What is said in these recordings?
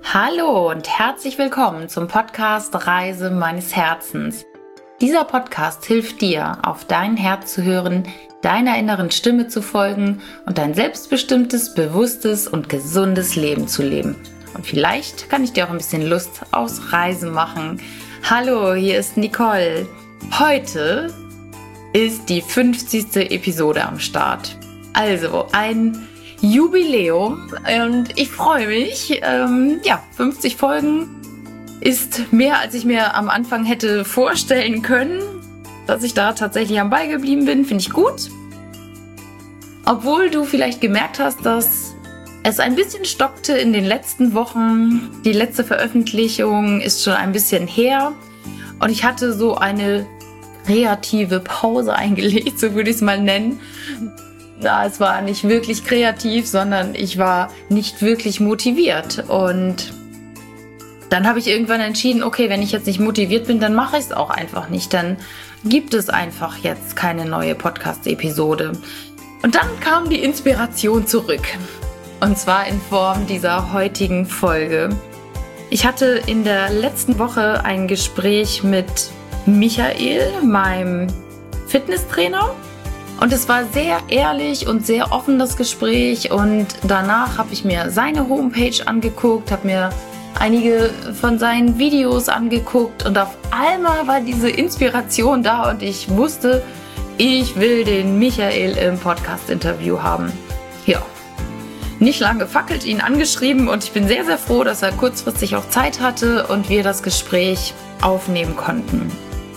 Hallo und herzlich willkommen zum Podcast Reise meines Herzens. Dieser Podcast hilft dir, auf dein Herz zu hören, deiner inneren Stimme zu folgen und ein selbstbestimmtes, bewusstes und gesundes Leben zu leben. Und vielleicht kann ich dir auch ein bisschen Lust aufs Reisen machen. Hallo, hier ist Nicole. Heute ist die 50. Episode am Start. Also ein Jubiläum und ich freue mich. 50 Folgen ist mehr, als ich mir am Anfang hätte vorstellen können. Dass ich da tatsächlich am Ball geblieben bin, finde ich gut. Obwohl du vielleicht gemerkt hast, dass es ein bisschen stockte in den letzten Wochen. Die letzte Veröffentlichung ist schon ein bisschen her und ich hatte so eine kreative Pause eingelegt, so würde ich es mal nennen. Na, es war nicht wirklich kreativ, sondern ich war nicht wirklich motiviert. Und dann habe ich irgendwann entschieden, okay, wenn ich jetzt nicht motiviert bin, dann mache ich es auch einfach nicht. Dann gibt es einfach jetzt keine neue Podcast-Episode. Und dann kam die Inspiration zurück. Und zwar in Form dieser heutigen Folge. Ich hatte in der letzten Woche ein Gespräch mit Michael, meinem Fitnesstrainer. Und es war sehr ehrlich und sehr offen, das Gespräch. Und danach habe ich mir seine Homepage angeguckt, habe mir einige von seinen Videos angeguckt. Und auf einmal war diese Inspiration da und ich wusste, ich will den Michael im Podcast-Interview haben. Ja, nicht lange gefackelt, ihn angeschrieben und ich bin sehr, sehr froh, dass er kurzfristig auch Zeit hatte und wir das Gespräch aufnehmen konnten.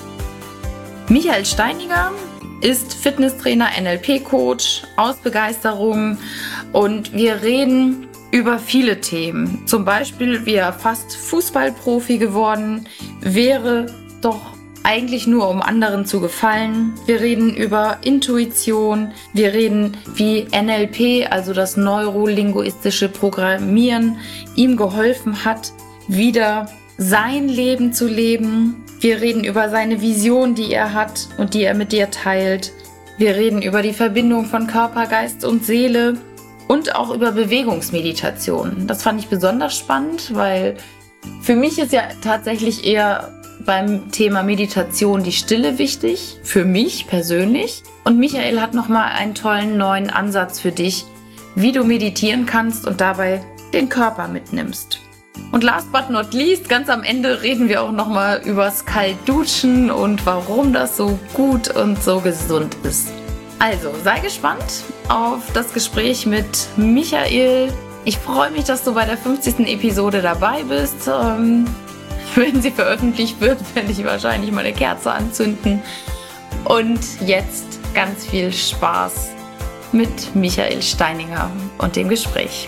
Michael Steininger ist Fitnesstrainer, NLP-Coach aus Begeisterung und wir reden über viele Themen. Zum Beispiel, wie er fast Fußballprofi geworden wäre, doch eigentlich nur um anderen zu gefallen. Wir reden über Intuition, wir reden, wie NLP, also das neurolinguistische Programmieren, ihm geholfen hat, wieder sein Leben zu leben. Wir reden über seine Vision, die er hat und die er mit dir teilt. Wir reden über die Verbindung von Körper, Geist und Seele und auch über Bewegungsmeditation. Das fand ich besonders spannend, weil für mich ist ja tatsächlich eher beim Thema Meditation die Stille wichtig, für mich persönlich. Und Michael hat nochmal einen tollen neuen Ansatz für dich, wie du meditieren kannst und dabei den Körper mitnimmst. Und last but not least, ganz am Ende reden wir auch nochmal übers Kaltduschen und warum das so gut und so gesund ist. Also, sei gespannt auf das Gespräch mit Michael. Ich freue mich, dass du bei der 50. Episode dabei bist. Wenn sie veröffentlicht wird, werde ich wahrscheinlich mal eine Kerze anzünden. Und jetzt ganz viel Spaß mit Michael Steininger und dem Gespräch.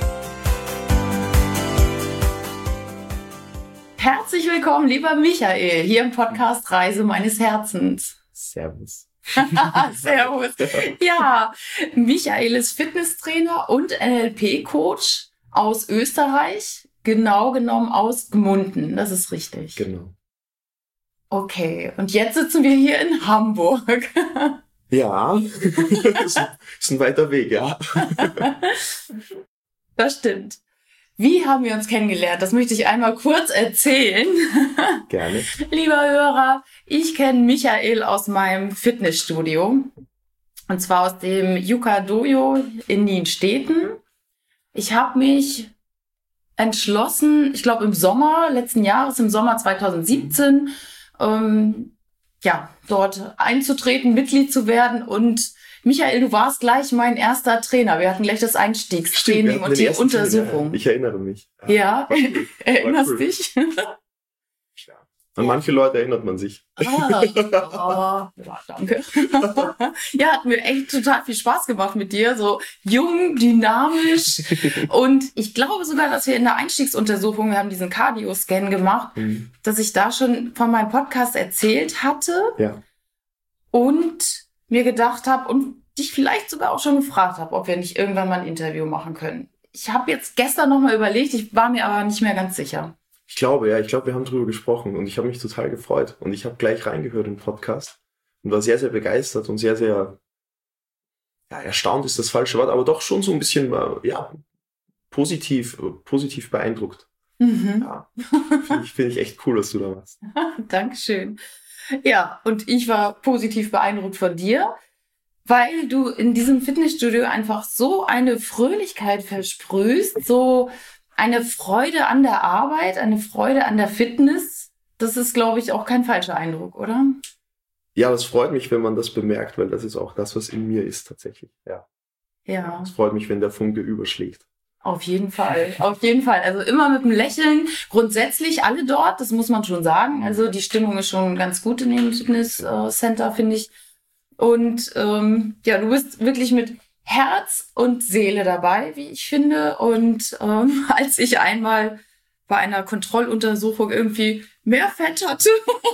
Herzlich willkommen, lieber Michael, hier im Podcast Reise meines Herzens. Servus. Servus. Ja, Michael ist Fitnesstrainer und NLP-Coach aus Österreich, genau genommen aus Gmunden, das ist richtig. Genau. Okay, und jetzt sitzen wir hier in Hamburg. Ja, ist ein weiter Weg, ja. Das stimmt. Wie haben wir uns kennengelernt? Das möchte ich einmal kurz erzählen. Gerne. Lieber Hörer, ich kenne Michael aus meinem Fitnessstudio. Und zwar aus dem Yuka Dojo in Nienstedten. Ich habe mich entschlossen, ich glaube im Sommer letzten Jahres, im Sommer 2017, dort einzutreten, Mitglied zu werden. Und Michael, du warst gleich mein erster Trainer. Wir hatten gleich das Einstiegstraining und die Untersuchung. Ja, ich erinnere mich. Ja, erinnerst dich? Ja. An manche Leute erinnert man sich. Ja, danke. Ja, hat mir echt total viel Spaß gemacht mit dir. So jung, dynamisch. Und ich glaube sogar, dass wir in der Einstiegsuntersuchung, wir haben diesen Cardio-Scan gemacht, dass ich da schon von meinem Podcast erzählt hatte. Ja. Und mir gedacht habe und dich vielleicht sogar auch schon gefragt habe, ob wir nicht irgendwann mal ein Interview machen können. Ich habe jetzt gestern nochmal überlegt, ich war mir aber nicht mehr ganz sicher. Ich glaube, wir haben drüber gesprochen und ich habe mich total gefreut. Und ich habe gleich reingehört im Podcast und war sehr, sehr begeistert und sehr, sehr, erstaunt ist das falsche Wort, aber doch schon so ein bisschen, positiv beeindruckt. Ja, finde ich echt cool, was du da machst. Dankeschön. Ja, und ich war positiv beeindruckt von dir, weil du in diesem Fitnessstudio einfach so eine Fröhlichkeit versprühst, so eine Freude an der Arbeit, eine Freude an der Fitness. Das ist, glaube ich, auch kein falscher Eindruck, oder? Ja, das freut mich, wenn man das bemerkt, weil das ist auch das, was in mir ist tatsächlich. Ja. Ja. Es freut mich, wenn der Funke überschlägt. Auf jeden Fall, auf jeden Fall. Also immer mit einem Lächeln. Grundsätzlich alle dort, das muss man schon sagen. Also die Stimmung ist schon ganz gut in dem Fitnesscenter, finde ich. Und ja, du bist wirklich mit Herz und Seele dabei, wie ich finde. Und als ich einmal bei einer Kontrolluntersuchung irgendwie mehr Fett hatte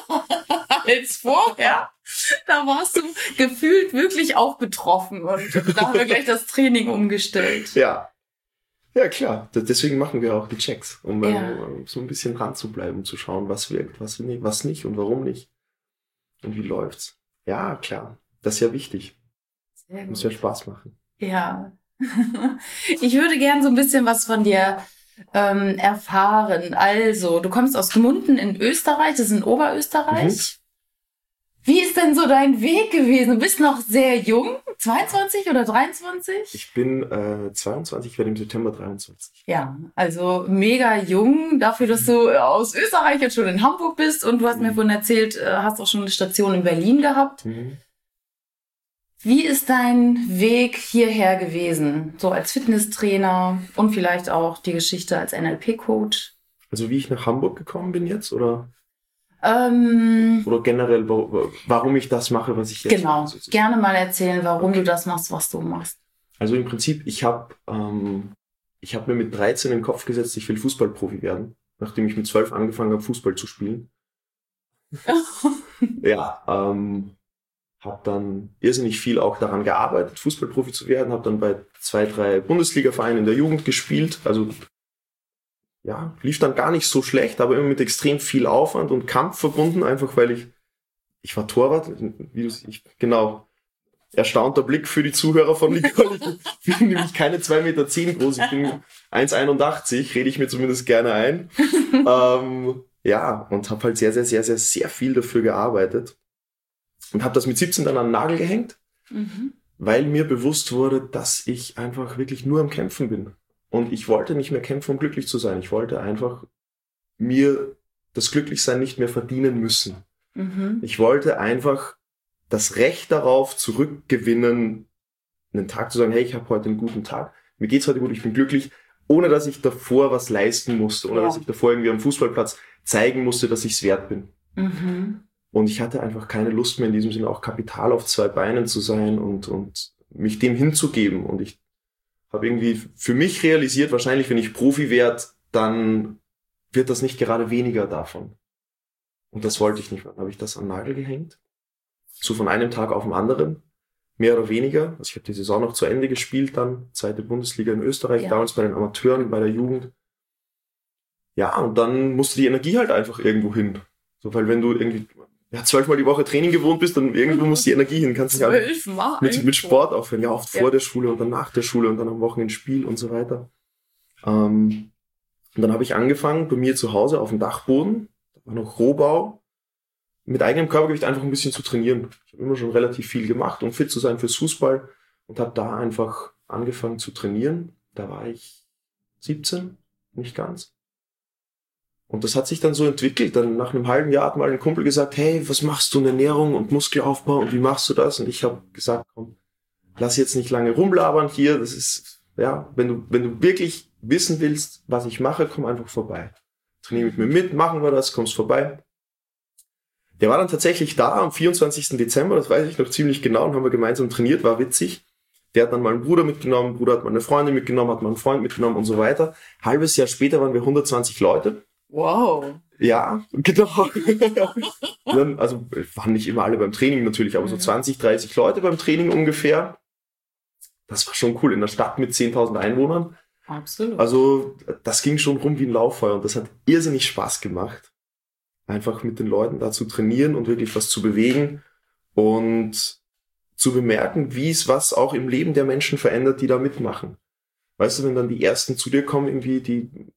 als vorher, da warst du gefühlt wirklich auch betroffen. Und da haben wir gleich das Training umgestellt. Ja. Ja, klar. Deswegen machen wir auch die Checks, um so ein bisschen dran zu bleiben, um zu schauen, was wirkt, was nicht und warum nicht. Und wie läuft's. Ja, klar. Das ist ja wichtig. Sehr gut. Muss ja Spaß machen. Ja. Ich würde gern so ein bisschen was von dir erfahren. Also, du kommst aus Gmunden in Österreich, das ist in Oberösterreich. Wie ist denn so dein Weg gewesen? Du bist noch sehr jung, 22 oder 23? Ich bin 22, werde im September 23. Ja, also mega jung, dafür, dass du aus Österreich jetzt schon in Hamburg bist und du hast mir vorhin erzählt, hast auch schon eine Station in Berlin gehabt. Wie ist dein Weg hierher gewesen? So als Fitnesstrainer und vielleicht auch die Geschichte als NLP-Coach? Also wie ich nach Hamburg gekommen bin jetzt, oder generell, warum ich das mache, was ich jetzt mache? Genau, gerne mal erzählen, warum du das machst, was du machst. Also im Prinzip, ich hab mir mit 13 in den Kopf gesetzt, ich will Fußballprofi werden, nachdem ich mit 12 angefangen habe, Fußball zu spielen. Ja, habe dann irrsinnig viel auch daran gearbeitet, Fußballprofi zu werden, habe dann bei 2, 3 Bundesliga-Vereinen in der Jugend gespielt, also ja, lief dann gar nicht so schlecht, aber immer mit extrem viel Aufwand und Kampf verbunden, einfach weil ich war Torwart, genau, erstaunter Blick für die Zuhörer von Nicole, ich bin nämlich keine 2,10 Meter groß, ich bin 1,81, rede ich mir zumindest gerne ein, ja, und habe halt sehr, sehr, sehr, sehr, sehr viel dafür gearbeitet und habe das mit 17 dann an den Nagel gehängt, weil mir bewusst wurde, dass ich einfach wirklich nur am Kämpfen bin. Und ich wollte nicht mehr kämpfen, um glücklich zu sein. Ich wollte einfach mir das Glücklichsein nicht mehr verdienen müssen. Ich wollte einfach das Recht darauf zurückgewinnen, einen Tag zu sagen, hey, ich habe heute einen guten Tag, mir geht's heute gut, ich bin glücklich, ohne dass ich davor was leisten musste, ohne dass ich davor irgendwie am Fußballplatz zeigen musste, dass ich's wert bin. Und ich hatte einfach keine Lust mehr in diesem Sinne auch Kapital auf 2 Beinen zu sein und mich dem hinzugeben. Und ich habe irgendwie für mich realisiert, wahrscheinlich, wenn ich Profi werde, dann wird das nicht gerade weniger davon. Und das wollte ich nicht mehr. Dann habe ich das an den Nagel gehängt. So von einem Tag auf den anderen. Mehr oder weniger. Also ich habe die Saison noch zu Ende gespielt dann. 2. Bundesliga in Österreich, damals bei den Amateuren, bei der Jugend. Ja, und dann musste die Energie halt einfach irgendwo hin. So, weil wenn du irgendwie 12-mal die Woche Training gewohnt bist, dann irgendwo muss die Energie hin. Kannst du nicht mit Sport aufhören. Ja, oft vor der Schule und dann nach der Schule und dann am Wochenende Spiel und so weiter. Und dann habe ich angefangen, bei mir zu Hause auf dem Dachboden, da war noch Rohbau, mit eigenem Körpergewicht einfach ein bisschen zu trainieren. Ich habe immer schon relativ viel gemacht, um fit zu sein fürs Fußball und habe da einfach angefangen zu trainieren. Da war ich 17, nicht ganz. Und das hat sich dann so entwickelt. Dann nach einem halben Jahr hat mal ein Kumpel gesagt, hey, was machst du in Ernährung und Muskelaufbau und wie machst du das? Und ich habe gesagt, komm, lass jetzt nicht lange rumlabern hier. Das ist, ja, wenn du wirklich wissen willst, was ich mache, komm einfach vorbei. Trainier mit mir mit, machen wir das, kommst vorbei. Der war dann tatsächlich da am 24. Dezember, das weiß ich noch ziemlich genau, und haben wir gemeinsam trainiert, war witzig. Der hat dann mal einen Bruder mitgenommen, Bruder hat mal eine Freundin mitgenommen, hat mal einen Freund mitgenommen und so weiter. Halbes Jahr später waren wir 120 Leute. Wow. Ja, genau. Dann, also waren nicht immer alle beim Training natürlich, aber so 20, 30 Leute beim Training ungefähr. Das war schon cool in der Stadt mit 10.000 Einwohnern. Absolut. Also das ging schon rum wie ein Lauffeuer und das hat irrsinnig Spaß gemacht. Einfach mit den Leuten da zu trainieren und wirklich was zu bewegen und zu bemerken, wie es was auch im Leben der Menschen verändert, die da mitmachen. Weißt du, wenn dann die Ersten zu dir kommen, irgendwie, die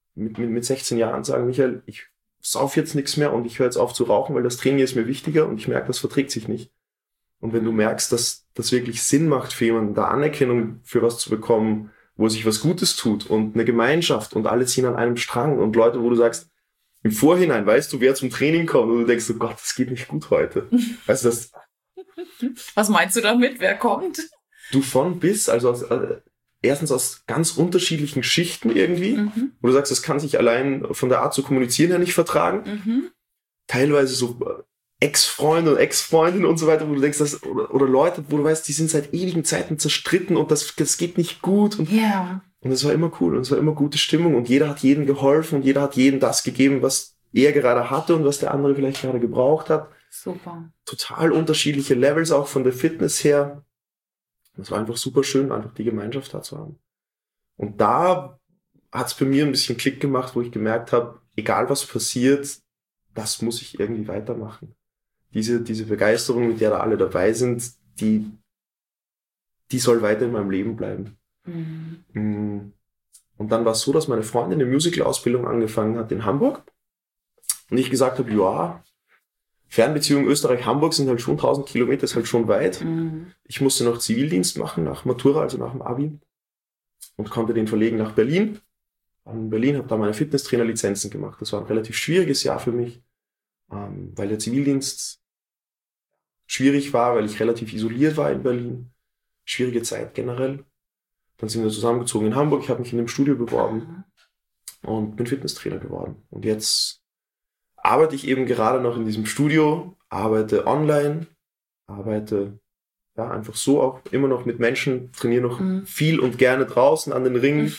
mit 16 Jahren sagen, Michael, ich sauf jetzt nichts mehr und ich höre jetzt auf zu rauchen, weil das Training ist mir wichtiger und ich merke, das verträgt sich nicht. Und wenn du merkst, dass das wirklich Sinn macht für jemanden, da Anerkennung für was zu bekommen, wo sich was Gutes tut und eine Gemeinschaft und alle ziehen an einem Strang und Leute, wo du sagst, im Vorhinein weißt du, wer zum Training kommt und du denkst, oh Gott, das geht nicht gut heute. Also das. Was meinst du damit? Wer kommt? Du von bis, also erstens aus ganz unterschiedlichen Schichten irgendwie, wo du sagst, das kann sich allein von der Art zu kommunizieren her nicht vertragen. Teilweise so Ex-Freunde und Ex-Freundinnen und so weiter, wo du denkst, oder Leute, wo du weißt, die sind seit ewigen Zeiten zerstritten und das geht nicht gut. Und es war immer cool und es war immer gute Stimmung und jeder hat jedem geholfen und jeder hat jedem das gegeben, was er gerade hatte und was der andere vielleicht gerade gebraucht hat. Super. Total unterschiedliche Levels auch von der Fitness her. Das war einfach super schön, einfach die Gemeinschaft da zu haben. Und da hat es bei mir ein bisschen Klick gemacht, wo ich gemerkt habe, egal was passiert, das muss ich irgendwie weitermachen. Diese Begeisterung, mit der da alle dabei sind, die soll weiter in meinem Leben bleiben. Und dann war es so, dass meine Freundin eine Musical-Ausbildung angefangen hat in Hamburg. Und ich gesagt habe, ja, Fernbeziehungen Österreich-Hamburg sind halt schon 1000 Kilometer, ist halt schon weit. Ich musste noch Zivildienst machen, nach Matura, also nach dem Abi. Und konnte den verlegen nach Berlin. In Berlin habe da meine Fitnesstrainerlizenzen gemacht. Das war ein relativ schwieriges Jahr für mich, weil der Zivildienst schwierig war, weil ich relativ isoliert war in Berlin. Schwierige Zeit generell. Dann sind wir zusammengezogen in Hamburg. Ich habe mich in einem Studio beworben und bin Fitnesstrainer geworden. Und jetzt arbeite ich eben gerade noch in diesem Studio, arbeite online, arbeite ja einfach so auch immer noch mit Menschen, trainiere noch viel und gerne draußen an den Ringen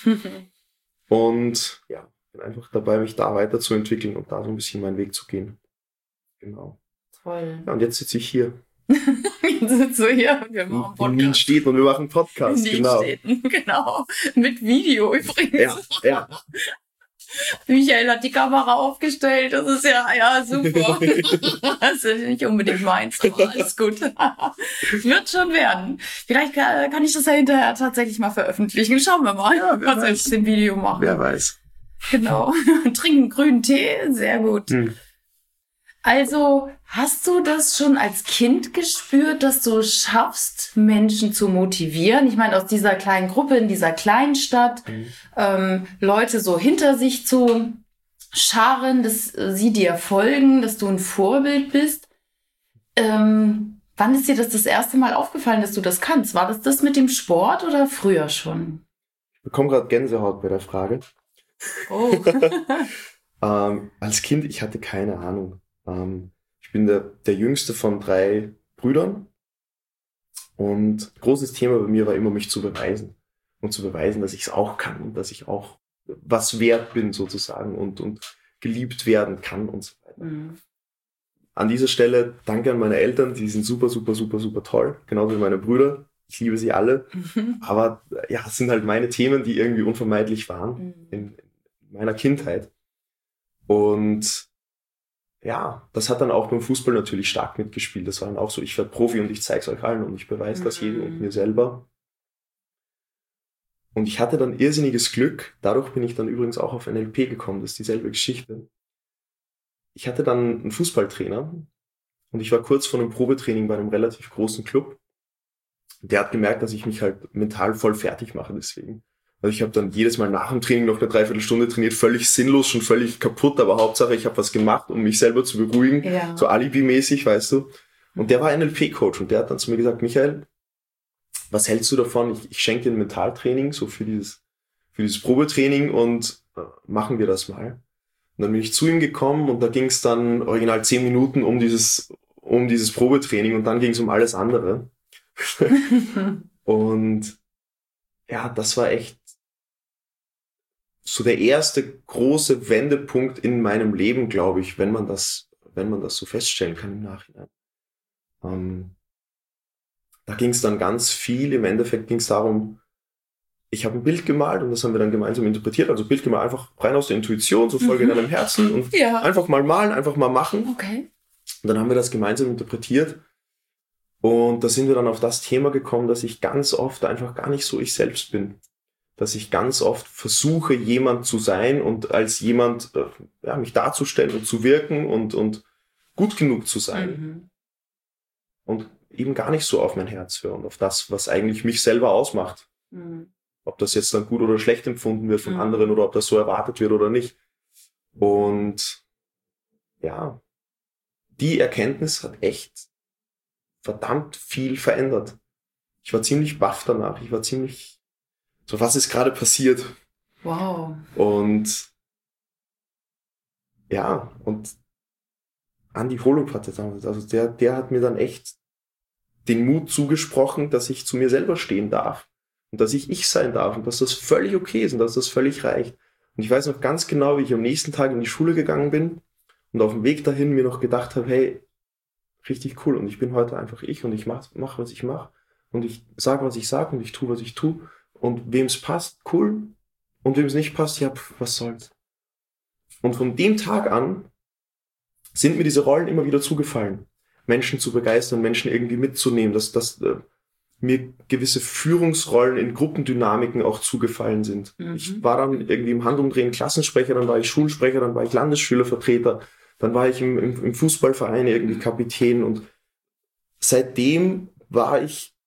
und ja, bin einfach dabei, mich da weiterzuentwickeln und da so ein bisschen meinen Weg zu gehen. Genau. Toll. Ja, und jetzt sitze ich hier. Jetzt sitze ich hier, wir machen Podcast. In Nienstedt und wir machen Podcast, genau. Genau. Mit Video übrigens. Ja. Michael hat die Kamera aufgestellt, das ist ja super. Das ist nicht unbedingt meins, aber alles gut. Wird schon werden. Vielleicht kann ich das ja hinterher tatsächlich mal veröffentlichen. Schauen wir mal, was wir mit dem Video machen. Wer weiß. Genau. Trinken grünen Tee, sehr gut. Also, hast du das schon als Kind gespürt, dass du schaffst, Menschen zu motivieren? Ich meine, aus dieser kleinen Gruppe, in dieser kleinen Stadt, Leute so hinter sich zu scharen, dass sie dir folgen, dass du ein Vorbild bist. Wann ist dir das erste Mal aufgefallen, dass du das kannst? War das mit dem Sport oder früher schon? Ich bekomme gerade Gänsehaut bei der Frage. Oh. Als Kind, ich hatte keine Ahnung. Ich bin der jüngste von 3 Brüdern und großes Thema bei mir war immer, mich zu beweisen und zu beweisen, dass ich es auch kann und dass ich auch was wert bin sozusagen und geliebt werden kann und so weiter. An dieser Stelle danke an meine Eltern, die sind super, super, super, super toll, genauso wie meine Brüder. Ich liebe sie alle, aber ja, es sind halt meine Themen, die irgendwie unvermeidlich waren in meiner Kindheit. Und ja, das hat dann auch beim Fußball natürlich stark mitgespielt. Das war dann auch so, ich werde Profi und ich zeige es euch allen und ich beweise das jedem und mir selber. Und ich hatte dann irrsinniges Glück. Dadurch bin ich dann übrigens auch auf NLP gekommen. Das ist dieselbe Geschichte. Ich hatte dann einen Fußballtrainer und ich war kurz vor einem Probetraining bei einem relativ großen Club. Der hat gemerkt, dass ich mich halt mental voll fertig mache deswegen. Also ich habe dann jedes Mal nach dem Training noch eine Dreiviertelstunde trainiert, völlig sinnlos, schon völlig kaputt, aber Hauptsache ich habe was gemacht, um mich selber zu beruhigen, so Alibi-mäßig, weißt du. Und der war NLP-Coach und der hat dann zu mir gesagt, Michael, was hältst du davon? Ich schenke dir ein Mentaltraining, so für dieses Probetraining und machen wir das mal. Und dann bin ich zu ihm gekommen und da ging es dann original 10 Minuten um dieses Probetraining und dann ging es um alles andere. Und ja, das war echt so der erste große Wendepunkt in meinem Leben, glaube ich, wenn man das so feststellen kann im Nachhinein. Da ging es dann ganz viel, im Endeffekt ging es darum, ich habe ein Bild gemalt und das haben wir dann gemeinsam interpretiert, also Bild gemalt einfach rein aus der Intuition, so Folge deinem Herzen und einfach mal malen, einfach mal machen. Okay. Und dann haben wir das gemeinsam interpretiert und da sind wir dann auf das Thema gekommen, dass ich ganz oft einfach gar nicht so ich selbst bin. dass ich ganz oft versuche, jemand zu sein und als jemand mich darzustellen und zu wirken und gut genug zu sein. Und eben gar nicht so auf mein Herz hören, auf das, was eigentlich mich selber ausmacht. Ob das jetzt dann gut oder schlecht empfunden wird von anderen oder ob das so erwartet wird oder nicht. Und ja, die Erkenntnis hat echt verdammt viel verändert. Ich war ziemlich baff danach. Ich war ziemlich so, was ist gerade passiert? Wow. Und ja, und Andi Holub hatte damals, also der hat mir dann echt den Mut zugesprochen, dass ich zu mir selber stehen darf und dass ich sein darf und dass das völlig okay ist und dass das völlig reicht. Und ich weiß noch ganz genau, wie ich am nächsten Tag in die Schule gegangen bin und auf dem Weg dahin mir noch gedacht habe, hey, richtig cool und ich bin heute einfach ich und ich mach was ich mache und ich sage, was ich sage und ich tue, was ich tue und wem es passt, cool und wem es nicht passt, ja, was soll's. Und von dem Tag an sind mir diese Rollen immer wieder zugefallen. Menschen zu begeistern, Menschen irgendwie mitzunehmen, dass mir gewisse Führungsrollen in Gruppendynamiken auch zugefallen sind. Ich war dann irgendwie im Handumdrehen Klassensprecher, dann war ich Schulsprecher, dann war ich Landesschülervertreter, dann war ich im Fußballverein irgendwie Kapitän und seitdem war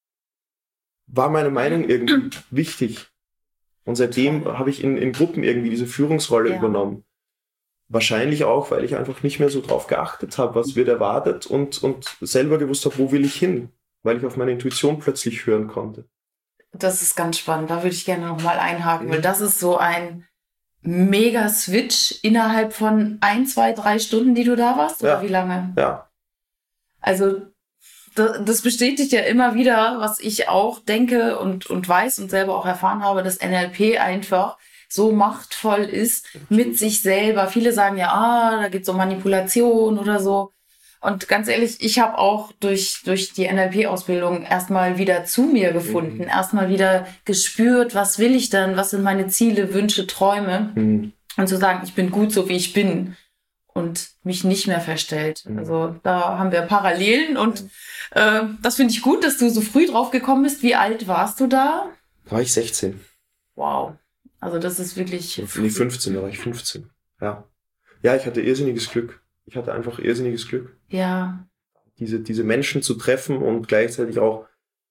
meine Meinung irgendwie wichtig. Und seitdem habe ich in Gruppen irgendwie diese Führungsrolle übernommen. Wahrscheinlich auch, weil ich einfach nicht mehr so drauf geachtet habe, was wird erwartet und selber gewusst habe, wo will ich hin, weil ich auf meine Intuition plötzlich hören konnte. Das ist ganz spannend, da würde ich gerne nochmal einhaken, weil das ist so ein mega Switch innerhalb von 1, 2, 3 Stunden, die du da warst, oder wie lange? Ja. Also das bestätigt ja immer wieder, was ich auch denke und weiß und selber auch erfahren habe, dass NLP einfach so machtvoll ist mit sich selber. Viele sagen ja, da geht's um Manipulation oder so. Und ganz ehrlich, ich habe auch durch die NLP-Ausbildung erstmal wieder zu mir gefunden, erstmal wieder gespürt, was will ich denn, was sind meine Ziele, Wünsche, Träume. Und zu sagen, ich bin gut so, wie ich bin und mich nicht mehr verstellt. Also da haben wir Parallelen und das finde ich gut, dass du so früh drauf gekommen bist. Wie alt warst du da? Da war ich 16. Wow. Also das ist wirklich... Nee, 15, da war ich 15. Ja. Ja, ich hatte irrsinniges Glück. Ich hatte einfach irrsinniges Glück. Ja. Diese Menschen zu treffen und gleichzeitig auch,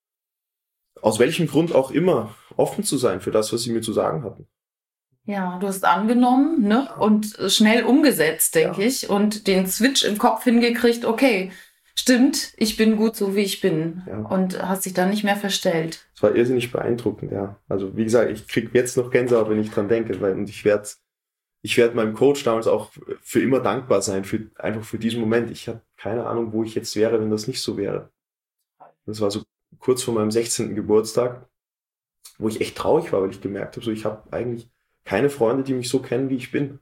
aus welchem Grund auch immer, offen zu sein für das, was sie mir zu sagen hatten. Ja, du hast angenommen, ne? Und schnell umgesetzt, denke ich. Und den Switch im Kopf hingekriegt, okay, stimmt, ich bin gut so, wie ich bin. Ja. Und hast dich dann nicht mehr verstellt. Es war irrsinnig beeindruckend, ja. Also wie gesagt, ich krieg jetzt noch Gänsehaut, wenn ich dran denke, und ich werde meinem Coach damals auch für immer dankbar sein, einfach für diesen Moment. Ich habe keine Ahnung, wo ich jetzt wäre, wenn das nicht so wäre. Das war so kurz vor meinem 16. Geburtstag, wo ich echt traurig war, weil ich gemerkt habe, so ich habe eigentlich keine Freunde, die mich so kennen, wie ich bin.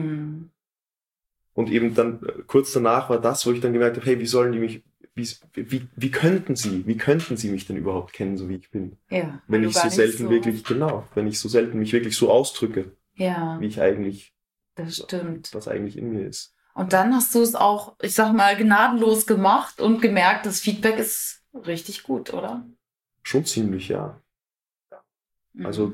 Und eben dann kurz danach war das, wo ich dann gemerkt habe, hey, wie sollen die mich, wie könnten sie mich denn überhaupt kennen, so wie ich bin? Ja. Wenn ich so selten wenn ich so selten mich wirklich so ausdrücke, wie ich eigentlich, das stimmt. was eigentlich in mir ist. Und dann hast du es auch, ich sag mal, gnadenlos gemacht und gemerkt, das Feedback ist richtig gut, oder? Schon ziemlich, ja. Also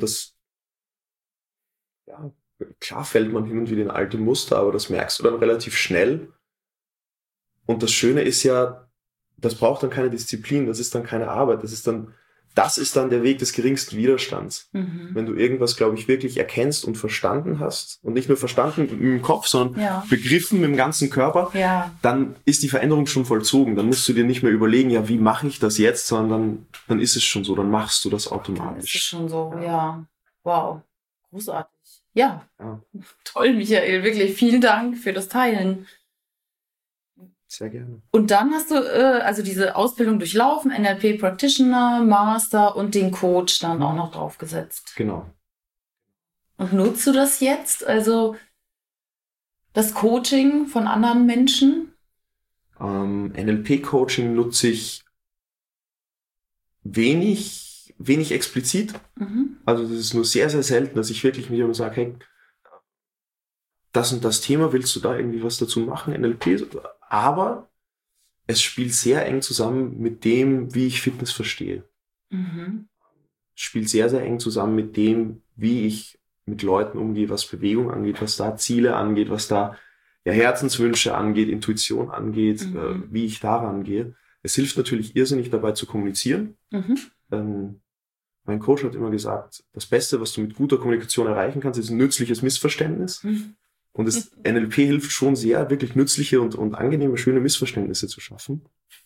klar fällt man hin und wieder in alte Muster, aber das merkst du dann relativ schnell. Und das Schöne ist ja, das braucht dann keine Disziplin, das ist dann keine Arbeit, das ist dann der Weg des geringsten Widerstands. Wenn du irgendwas, glaube ich, wirklich erkennst und verstanden hast und nicht nur verstanden mit dem Kopf, sondern begriffen mit dem ganzen Körper, dann ist die Veränderung schon vollzogen. Dann musst du dir nicht mehr überlegen, ja, wie mache ich das jetzt, sondern dann ist es schon so, dann machst du das automatisch. Dann ist es schon so, ja. Wow, großartig. Ja, toll, Michael, wirklich vielen Dank für das Teilen. Sehr gerne. Und dann hast du also diese Ausbildung durchlaufen, NLP Practitioner, Master und den Coach dann auch noch draufgesetzt. Genau. Und nutzt du das jetzt? Also das Coaching von anderen Menschen? NLP-Coaching nutze ich wenig explizit. Also das ist nur sehr, sehr selten, dass ich wirklich mit jemandem sage, hey, das und das Thema, willst du da irgendwie was dazu machen, NLP? Aber es spielt sehr eng zusammen mit dem, wie ich Fitness verstehe. Es spielt sehr, sehr eng zusammen mit dem, wie ich mit Leuten umgehe, was Bewegung angeht, was da Ziele angeht, was da Herzenswünsche angeht, Intuition angeht, wie ich daran gehe. Es hilft natürlich irrsinnig dabei zu kommunizieren. Mein Coach hat immer gesagt, das Beste, was du mit guter Kommunikation erreichen kannst, ist ein nützliches Missverständnis. Und das NLP hilft schon sehr, wirklich nützliche und angenehme, schöne Missverständnisse zu schaffen.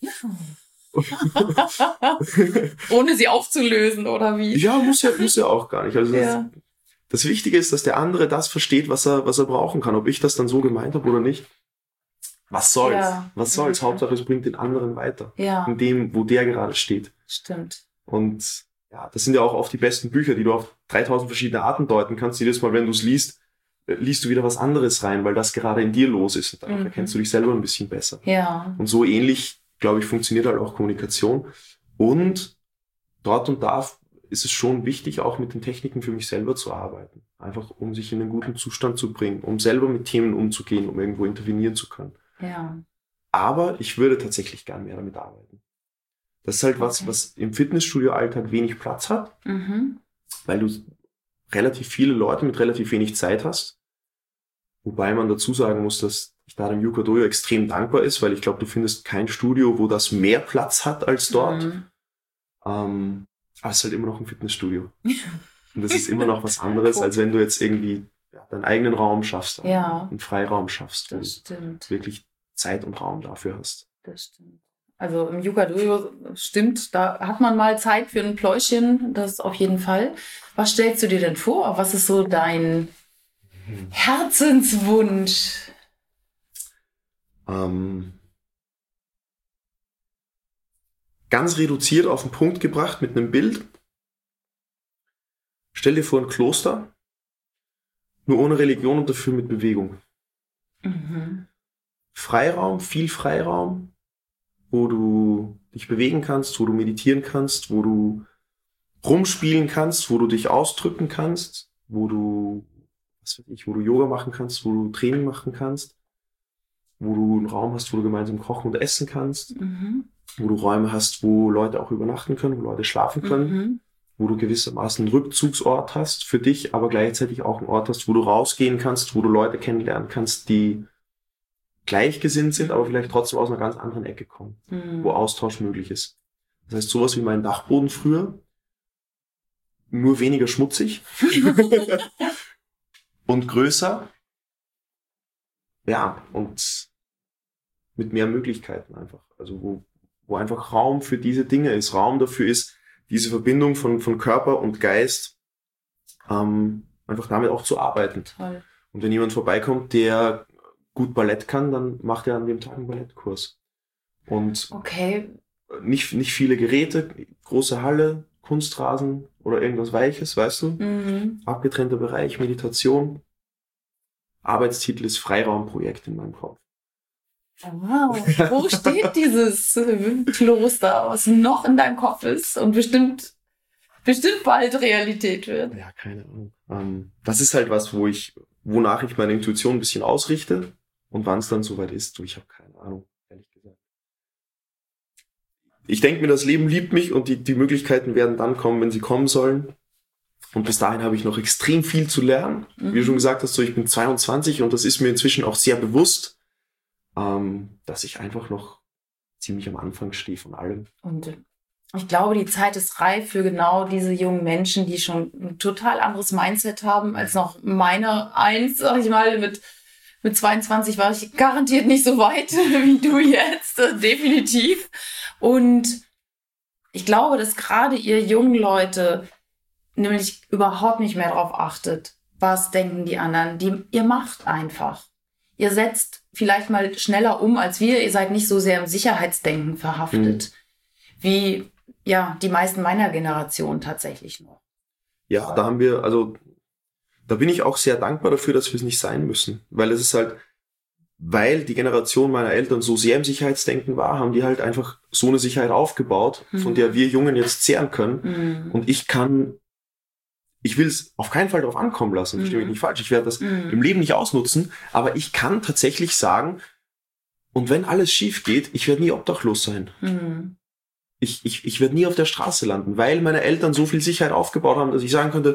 Ohne sie aufzulösen, oder wie? Ja, muss ja auch gar nicht. Also das Wichtige ist, dass der andere das versteht, was er brauchen kann. Ob ich das dann so gemeint habe oder nicht. Was soll's? Ja. Was soll's? Hauptsache, es bringt den anderen weiter. Ja. In dem, wo der gerade steht. Stimmt. Und ja, das sind ja auch oft die besten Bücher, die du auf 3000 verschiedene Arten deuten kannst. Jedes Mal, wenn du es liest, liest du wieder was anderes rein, weil das gerade in dir los ist. Und dann erkennst du dich selber ein bisschen besser. Ja. Und so ähnlich, glaube ich, funktioniert halt auch Kommunikation. Und dort und da ist es schon wichtig, auch mit den Techniken für mich selber zu arbeiten. Einfach, um sich in einen guten Zustand zu bringen, um selber mit Themen umzugehen, um irgendwo intervenieren zu können. Ja. Aber ich würde tatsächlich gern mehr damit arbeiten. Das ist halt was im Fitnessstudio-Alltag wenig Platz hat, weil du relativ viele Leute mit relativ wenig Zeit hast. Wobei man dazu sagen muss, dass ich da dem Yuka Dojo extrem dankbar ist, weil ich glaube, du findest kein Studio, wo das mehr Platz hat als dort. Aber es ist halt immer noch ein Fitnessstudio. Und das ist immer noch was anderes, als wenn du jetzt irgendwie deinen eigenen Raum schaffst, einen Freiraum schaffst, wo du wirklich Zeit und Raum dafür hast. Das stimmt. Also im Yuka Dojo stimmt, da hat man mal Zeit für ein Pläuschen, das auf jeden Fall. Was stellst du dir denn vor? Was ist so dein Herzenswunsch? Ganz reduziert auf den Punkt gebracht mit einem Bild. Stell dir vor ein Kloster, nur ohne Religion und dafür mit Bewegung. Freiraum, viel Freiraum, wo du dich bewegen kannst, wo du meditieren kannst, wo du rumspielen kannst, wo du dich ausdrücken kannst, wo du Yoga machen kannst, wo du Training machen kannst, wo du einen Raum hast, wo du gemeinsam kochen und essen kannst, wo du Räume hast, wo Leute auch übernachten können, wo Leute schlafen können, wo du gewissermaßen einen Rückzugsort hast für dich, aber gleichzeitig auch einen Ort hast, wo du rausgehen kannst, wo du Leute kennenlernen kannst, die gleichgesinnt sind, aber vielleicht trotzdem aus einer ganz anderen Ecke kommen, wo Austausch möglich ist. Das heißt, sowas wie mein Dachboden früher, nur weniger schmutzig und größer, ja, und mit mehr Möglichkeiten einfach. Also wo einfach Raum für diese Dinge ist, Raum dafür ist, diese Verbindung von Körper und Geist einfach damit auch zu arbeiten. Toll. Und wenn jemand vorbeikommt, der gut Ballett kann, dann macht er an dem Tag einen Ballettkurs. Und nicht viele Geräte, große Halle, Kunstrasen oder irgendwas Weiches, weißt du? Abgetrennter Bereich, Meditation. Arbeitstitel ist Freiraumprojekt in meinem Kopf. Wow, wo steht dieses Kloster, was noch in deinem Kopf ist und bestimmt bald Realität wird? Ja, keine Ahnung. Das ist halt was, wonach ich meine Intuition ein bisschen ausrichte. Und wann es dann soweit ist, ich habe keine Ahnung, ehrlich gesagt. Ich denke mir, das Leben liebt mich und die Möglichkeiten werden dann kommen, wenn sie kommen sollen. Und bis dahin habe ich noch extrem viel zu lernen. Wie du schon gesagt hast, ich bin 22 und das ist mir inzwischen auch sehr bewusst, dass ich einfach noch ziemlich am Anfang stehe von allem. Und ich glaube, die Zeit ist reif für genau diese jungen Menschen, die schon ein total anderes Mindset haben als noch meine eins, sag ich mal, mit 22 war ich garantiert nicht so weit wie du jetzt, definitiv. Und ich glaube, dass gerade ihr jungen Leute nämlich überhaupt nicht mehr darauf achtet, was denken die anderen. Ihr macht einfach. Ihr setzt vielleicht mal schneller um als wir. Ihr seid nicht so sehr im Sicherheitsdenken verhaftet, wie die meisten meiner Generation tatsächlich noch. Ja, da bin ich auch sehr dankbar dafür, dass wir es nicht sein müssen. Weil es ist halt, weil die Generation meiner Eltern so sehr im Sicherheitsdenken war, haben die halt einfach so eine Sicherheit aufgebaut, von der wir Jungen jetzt zehren können. Und ich will es auf keinen Fall darauf ankommen lassen, verstehe mich nicht falsch. Ich werde das im Leben nicht ausnutzen, aber ich kann tatsächlich sagen, und wenn alles schief geht, ich werde nie obdachlos sein. Ich werde nie auf der Straße landen, weil meine Eltern so viel Sicherheit aufgebaut haben, dass ich sagen könnte,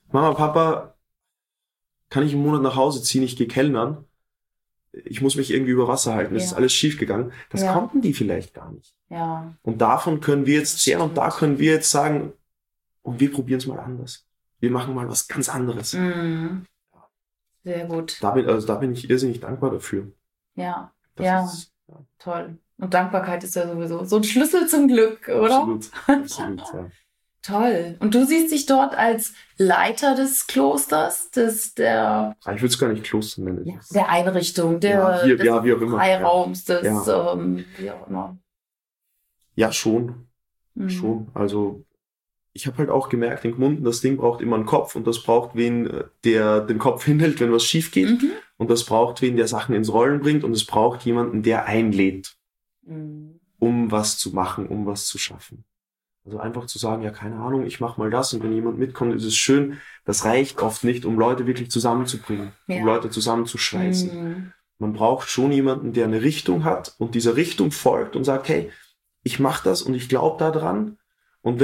Mama, Papa, kann ich im Monat nach Hause ziehen, ich gehe kellnern, ich muss mich irgendwie über Wasser halten, es ist alles schief gegangen. Das konnten die vielleicht gar nicht. Ja. Und davon können wir jetzt zehren und da können wir jetzt sagen, und wir probieren es mal anders. Wir machen mal was ganz anderes. Mhm. Sehr gut. Da bin ich irrsinnig dankbar dafür. Ja, toll. Und Dankbarkeit ist ja sowieso so ein Schlüssel zum Glück, oder? Absolut, ja. Toll. Und du siehst dich dort als Leiter des Klosters, Ich würde es gar nicht Kloster nennen. Ja, der Einrichtung, des wie auch immer. Freiraums, wie auch immer. Ja, schon. Schon. Also ich habe halt auch gemerkt, in Gmunden, das Ding braucht immer einen Kopf und das braucht wen, der den Kopf hinhält, wenn was schief geht. Und das braucht wen, der Sachen ins Rollen bringt und es braucht jemanden, der einlädt, um was zu machen, um was zu schaffen. Also einfach zu sagen, ja, keine Ahnung, ich mache mal das und wenn jemand mitkommt, ist es schön. Das reicht oft nicht, um Leute wirklich zusammenzubringen, um Leute zusammenzuschweißen. Man braucht schon jemanden, der eine Richtung hat und dieser Richtung folgt und sagt, hey, ich mache das und ich glaube da dran. Und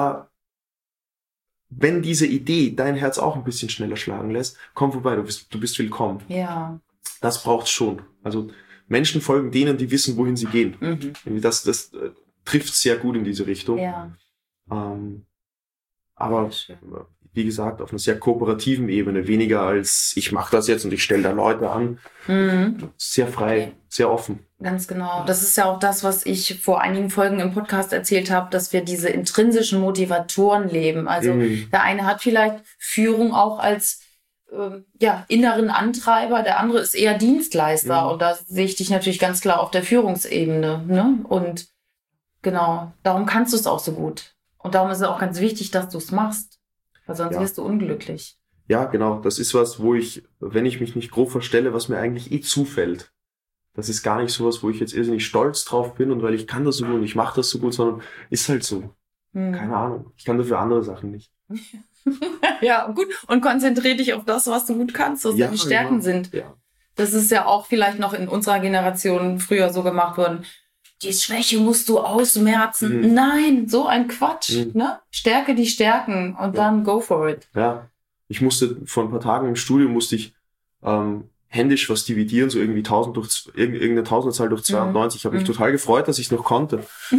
wenn diese Idee dein Herz auch ein bisschen schneller schlagen lässt, komm vorbei, du bist willkommen. Ja. Das braucht's schon. Also Menschen folgen denen, die wissen, wohin sie gehen. Das trifft sehr gut in diese Richtung. Ja. Aber wie gesagt, auf einer sehr kooperativen Ebene, weniger als ich mache das jetzt und ich stelle da Leute an. Sehr frei, sehr offen. Ganz genau. Das ist ja auch das, was ich vor einigen Folgen im Podcast erzählt habe, dass wir diese intrinsischen Motivatoren leben. Also der eine hat vielleicht Führung auch als inneren Antreiber, der andere ist eher Dienstleister. Und da sehe ich dich natürlich ganz klar auf der Führungsebene. Ne? Und genau, darum kannst du es auch so gut. Und darum ist es auch ganz wichtig, dass du es machst. Weil sonst wirst du unglücklich. Ja, genau. Das ist was, wo wenn ich mich nicht grob verstelle, was mir eigentlich zufällt. Das ist gar nicht sowas, wo ich jetzt irrsinnig stolz drauf bin und weil ich kann das so gut und ich mache das so gut, sondern ist halt so. Keine Ahnung. Ich kann dafür andere Sachen nicht. Ja, gut. Und konzentriere dich auf das, was du gut kannst, was deine Stärken sind. Ja. Das ist ja auch vielleicht noch in unserer Generation früher so gemacht worden. Die Schwäche musst du ausmerzen. Nein, so ein Quatsch. Ne? Stärke die Stärken und dann go for it. Ja, ich musste vor ein paar Tagen im Studium händisch was dividieren, so irgendwie irgendeine Tausenderzahl durch 92. Ich habe mich total gefreut, dass ich es noch konnte.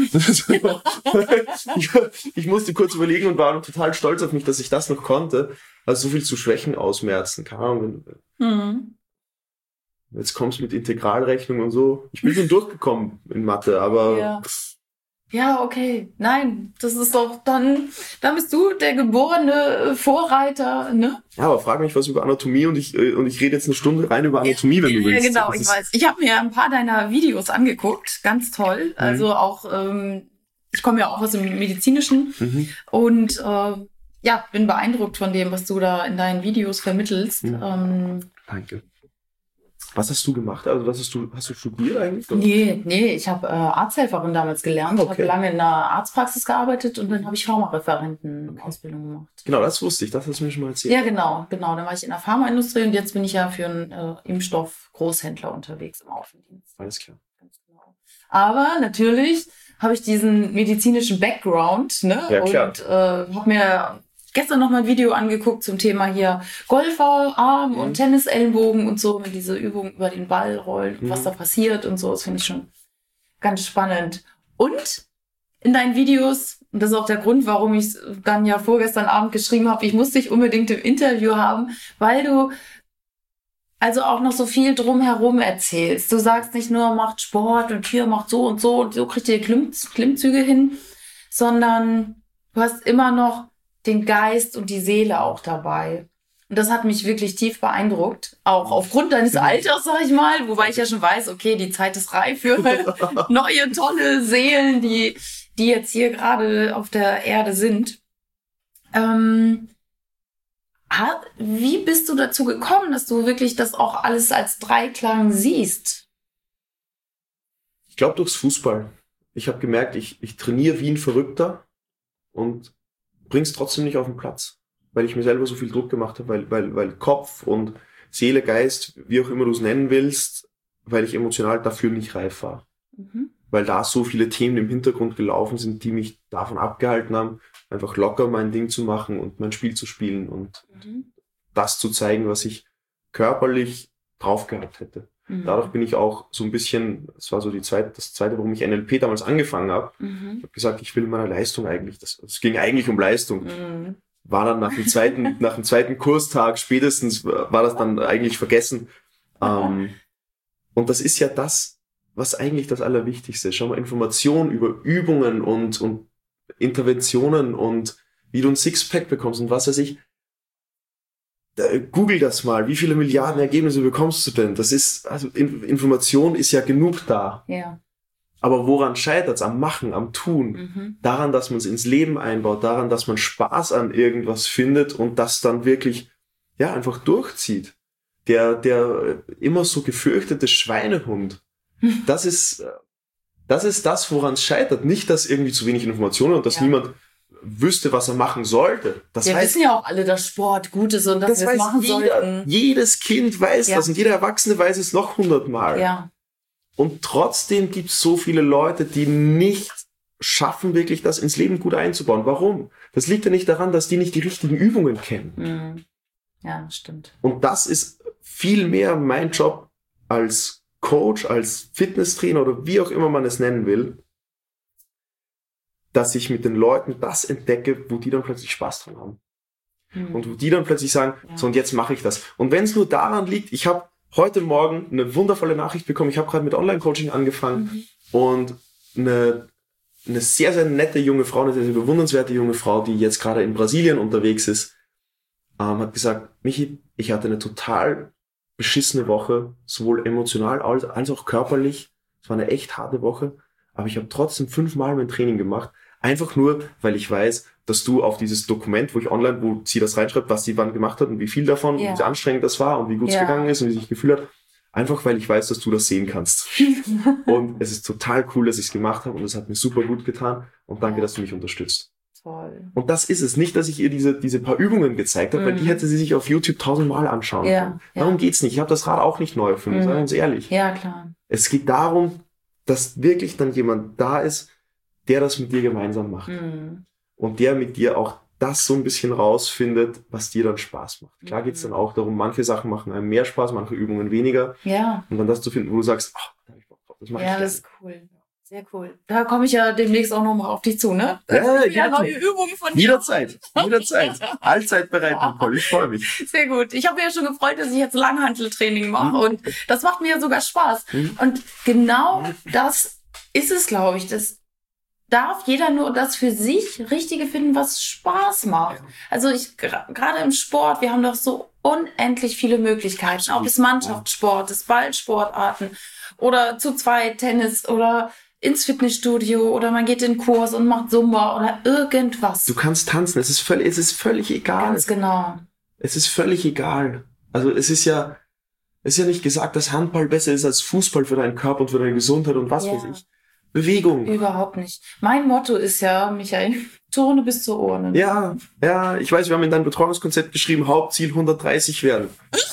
Ich musste kurz überlegen und war noch total stolz auf mich, dass ich das noch konnte. Also so viel zu Schwächen ausmerzen. Keine Ahnung. Jetzt kommst du mit Integralrechnung und so. Ich bin schon durchgekommen in Mathe, aber... Ja, okay. Nein, das ist doch dann bist du der geborene Vorreiter, ne? Ja, aber frag mich was über Anatomie und ich rede jetzt eine Stunde rein über Anatomie, wenn du willst. Ja, genau, ich weiß. Ich habe mir ein paar deiner Videos angeguckt, ganz toll. Also auch, ich komme ja auch aus dem Medizinischen und bin beeindruckt von dem, was du da in deinen Videos vermittelst. Danke. Was hast du gemacht? Also hast du studiert eigentlich? Oder? Nee, ich habe Arzthelferin damals gelernt. Ich habe lange in einer Arztpraxis gearbeitet und dann habe ich Pharmareferenten-Ausbildung gemacht. Genau, das wusste ich, das hast du mir schon mal erzählt. Ja, genau. Dann war ich in der Pharmaindustrie und jetzt bin ich ja für einen Impfstoff-Großhändler unterwegs im Außendienst. Alles klar. Ganz genau. Aber natürlich habe ich diesen medizinischen Background, ne? Ja, klar. Und habe mir gestern noch mal ein Video angeguckt zum Thema hier Golferarm und Tennisellenbogen und so, mit dieser Übung über den Ball rollen und was da passiert und so. Das finde ich schon ganz spannend. Und in deinen Videos, und das ist auch der Grund, warum ich dann ja vorgestern Abend geschrieben habe, ich muss dich unbedingt im Interview haben, weil du also auch noch so viel drumherum erzählst. Du sagst nicht nur, macht Sport und hier macht so und so kriegt ihr Klimmzüge hin, sondern du hast immer noch den Geist und die Seele auch dabei. Und das hat mich wirklich tief beeindruckt. Auch aufgrund deines Alters, sag ich mal. Wobei ich ja schon weiß, okay, die Zeit ist reif für neue, tolle Seelen, die jetzt hier gerade auf der Erde sind. Wie bist du dazu gekommen, dass du wirklich das auch alles als Dreiklang siehst? Ich glaube durchs Fußball. Ich habe gemerkt, ich trainiere wie ein Verrückter und bring's trotzdem nicht auf den Platz, weil ich mir selber so viel Druck gemacht habe, weil Kopf und Seele, Geist, wie auch immer du es nennen willst, weil ich emotional dafür nicht reif war. Weil da so viele Themen im Hintergrund gelaufen sind, die mich davon abgehalten haben, einfach locker mein Ding zu machen und mein Spiel zu spielen und das zu zeigen, was ich körperlich drauf gehabt hätte. Dadurch bin ich auch so ein bisschen, das war so das zweite, warum ich NLP damals angefangen habe. Ich habe gesagt, ich will in meiner Leistung eigentlich, das ging eigentlich um Leistung. War dann nach dem zweiten Kurstag spätestens, war das dann eigentlich vergessen. Und das ist ja das, was eigentlich das Allerwichtigste ist. Schau mal, Informationen über Übungen und Interventionen und wie du ein Sixpack bekommst und was weiß ich. Google das mal, wie viele Milliarden Ergebnisse bekommst du denn? Das ist, also Information ist ja genug da. Ja. Aber woran scheitert's? Am Machen, am Tun. Daran, dass man es ins Leben einbaut, daran, dass man Spaß an irgendwas findet und das dann wirklich, ja, einfach durchzieht. Der immer so gefürchtete Schweinehund, das ist das, woran es scheitert. Nicht, dass irgendwie zu wenig Informationen und dass niemand wüsste, was er machen sollte. Wir wissen ja auch alle, dass Sport gut ist und dass wir es machen sollten. Jedes Kind weiß das und jeder Erwachsene weiß es noch 100-mal. Ja. Und trotzdem gibt es so viele Leute, die nicht schaffen, wirklich das ins Leben gut einzubauen. Warum? Das liegt ja nicht daran, dass die nicht die richtigen Übungen kennen. Ja, stimmt. Und das ist viel mehr mein Job als Coach, als Fitnesstrainer oder wie auch immer man es nennen will, dass ich mit den Leuten das entdecke, wo die dann plötzlich Spaß dran haben. Und wo die dann plötzlich sagen, so und jetzt mache ich das. Und wenn es nur daran liegt, ich habe heute Morgen eine wundervolle Nachricht bekommen, ich habe gerade mit Online-Coaching angefangen und eine sehr, sehr nette junge Frau, eine sehr, sehr bewundernswerte junge Frau, die jetzt gerade in Brasilien unterwegs ist, hat gesagt, Michi, ich hatte eine total beschissene Woche, sowohl emotional als auch körperlich. Es war eine echt harte Woche, aber ich habe trotzdem 5-mal mein Training gemacht. Einfach nur, weil ich weiß, dass du auf dieses Dokument, wo sie das reinschreibt, was sie wann gemacht hat und wie viel davon, und wie anstrengend das war und wie gut es gegangen ist und wie sie sich gefühlt hat. Einfach, weil ich weiß, dass du das sehen kannst. Und es ist total cool, dass ich es gemacht habe und es hat mir super gut getan und danke, dass du mich unterstützt. Toll. Und das ist es. Nicht, dass ich ihr diese paar Übungen gezeigt habe, weil die hätte sie sich auf YouTube 1000-mal anschauen können. Darum geht's nicht. Ich habe das Rad auch nicht neu erfunden, sei uns ehrlich. Ja, klar. Es geht darum, dass wirklich dann jemand da ist, der das mit dir gemeinsam macht. Und der mit dir auch das so ein bisschen rausfindet, was dir dann Spaß macht. Klar geht's dann auch darum, manche Sachen machen einem mehr Spaß, manche Übungen weniger. Ja. Und dann das zu finden, wo du sagst, da hab ich Bock drauf, das mache ich gerne. Ja, das ist cool. Sehr cool. Da komme ich ja demnächst auch nochmal auf dich zu, ne? Ja, neue Übungen von dir. Jederzeit. Allzeit bereit, Nicole. Ich freue mich. Sehr gut. Ich habe mich ja schon gefreut, dass ich jetzt Langhanteltraining mache und das macht mir ja sogar Spaß. Und genau das ist es, glaube ich. Das darf jeder nur das für sich Richtige finden, was Spaß macht. Also gerade im Sport, wir haben doch so unendlich viele Möglichkeiten. Ob es Mannschaftssport, es Ballsportarten oder zu zweit Tennis oder ins Fitnessstudio oder man geht in den Kurs und macht Zumba oder irgendwas. Du kannst tanzen, es ist völlig egal. Ganz genau. Es ist völlig egal. Also es ist ja nicht gesagt, dass Handball besser ist als Fußball für deinen Körper und für deine Gesundheit und was weiß ich. Bewegung. Überhaupt nicht. Mein Motto ist ja, Michael, Turne bis zur Urne. Ja, ich weiß, wir haben in deinem Betreuungskonzept geschrieben, Hauptziel 130 werden.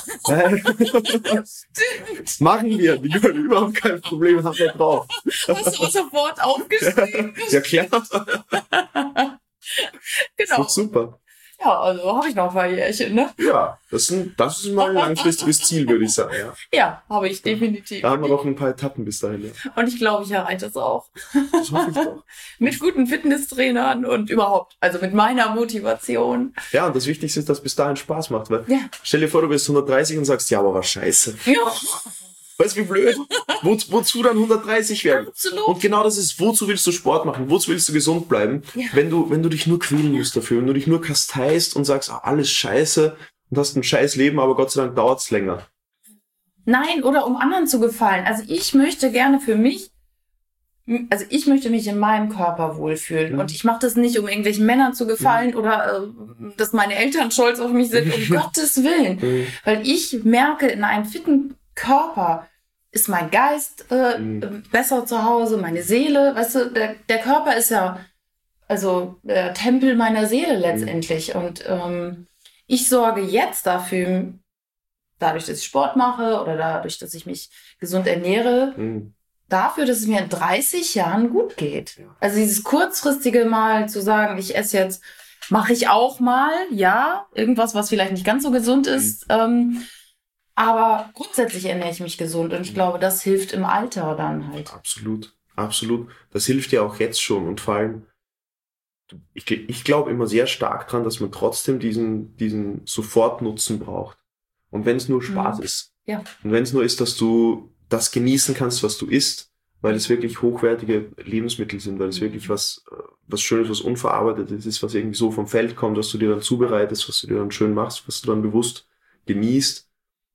Machen wir, überhaupt kein Problem, haben wir drauf. Hast du sofort aufgeschrieben? Ja, klar. Genau. Das ist super. Ja, also habe ich noch ein paar Jährchen, ne? Ja, das ist mal ein langfristiges Ziel, würde ich sagen. Ja, habe ich definitiv. Da haben wir noch ein paar Etappen bis dahin. Ja. Und ich glaube, ich erreiche das auch. Das hoffe ich doch. Mit guten Fitnesstrainern und überhaupt, also mit meiner Motivation. Ja, und das Wichtigste ist, dass es bis dahin Spaß macht. Weil stell dir vor, du bist 130 und sagst, ja, aber war scheiße. Ja. Weißt du, wie blöd? Wozu dann 130 werden? Absolut. Und genau das ist, wozu willst du Sport machen? Wozu willst du gesund bleiben? Ja. Wenn du dich nur quälen musst dafür, wenn du dich nur kasteist und sagst, alles scheiße und hast ein scheiß Leben, aber Gott sei Dank dauert's länger. Nein, oder um anderen zu gefallen. Also ich möchte gerne für mich, ich möchte mich in meinem Körper wohlfühlen. Und ich mache das nicht, um irgendwelchen Männern zu gefallen oder dass meine Eltern stolz auf mich sind, um Gottes Willen. Weil ich merke, in einem fitten Körper ist mein Geist besser zu Hause, meine Seele, weißt du, der Körper ist ja also der Tempel meiner Seele letztendlich. Und ich sorge jetzt dafür, dadurch, dass ich Sport mache oder dadurch, dass ich mich gesund ernähre, dafür, dass es mir in 30 Jahren gut geht. Ja. Also dieses kurzfristige Mal zu sagen, ich esse jetzt, mache ich auch mal, ja, irgendwas, was vielleicht nicht ganz so gesund ist, aber grundsätzlich ernähre ich mich gesund und ich glaube, das hilft im Alter dann halt. Absolut, absolut. Das hilft ja auch jetzt schon und vor allem, ich glaube immer sehr stark dran, dass man trotzdem diesen Sofortnutzen braucht. Und wenn es nur Spaß ist. Ja. Und wenn es nur ist, dass du das genießen kannst, was du isst, weil es wirklich hochwertige Lebensmittel sind, weil es wirklich was Schönes, was Unverarbeitetes ist, was irgendwie so vom Feld kommt, was du dir dann zubereitest, was du dir dann schön machst, was du dann bewusst genießt.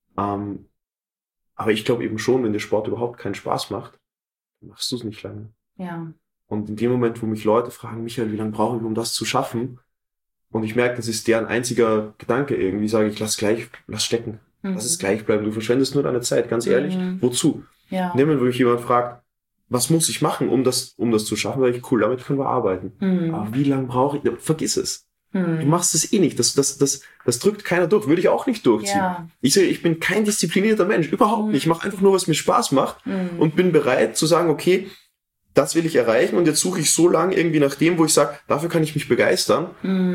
Aber ich glaube eben schon, wenn dir Sport überhaupt keinen Spaß macht, dann machst du es nicht lange. Ja. Und in dem Moment, wo mich Leute fragen, Michael, wie lange brauche ich, um das zu schaffen? Und ich merke, das ist deren einziger Gedanke irgendwie, sage ich, lass stecken. Lass es gleich bleiben. Du verschwendest nur deine Zeit. Ganz ehrlich, wozu? Ja. In dem Moment, wo mich jemand fragt, was muss ich machen, um das zu schaffen, sage ich, cool, damit können wir arbeiten. Aber wie lange brauche ich? Vergiss es. Du machst es eh nicht. Das drückt keiner durch. Würde ich auch nicht durchziehen. Ja. Ich sage, ich bin kein disziplinierter Mensch. Überhaupt nicht. Ich mache einfach nur, was mir Spaß macht und bin bereit zu sagen, okay, das will ich erreichen und jetzt suche ich so lange irgendwie nach dem, wo ich sage, dafür kann ich mich begeistern